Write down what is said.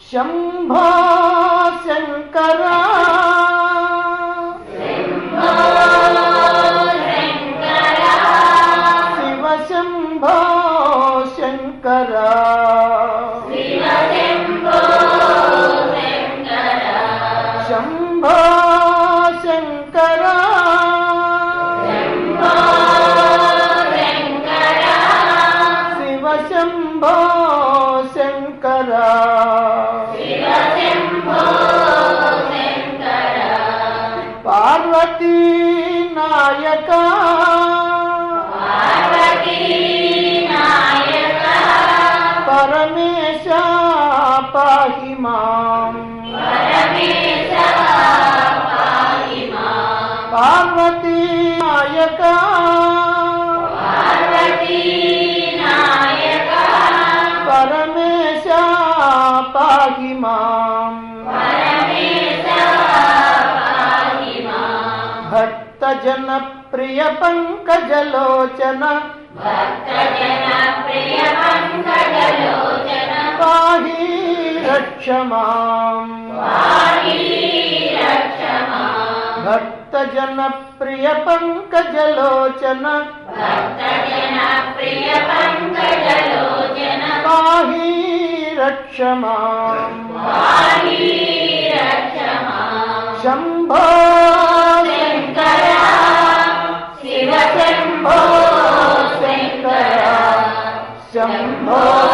शंभो शंकर शिव शंभो शंकर शंभो शंकर शिव शंभो शंकर पार्वती नायक परमेश पाहि मां पार्वती नायक परमेश पाहि मां भक्त जन प्रिय पंकजलोचन पाहि रक्ष मां भक्त जन प्रिय पंकजलोचन पाहि रक्ष मां शंभो शंकर शिव शंभो शंकर शंभो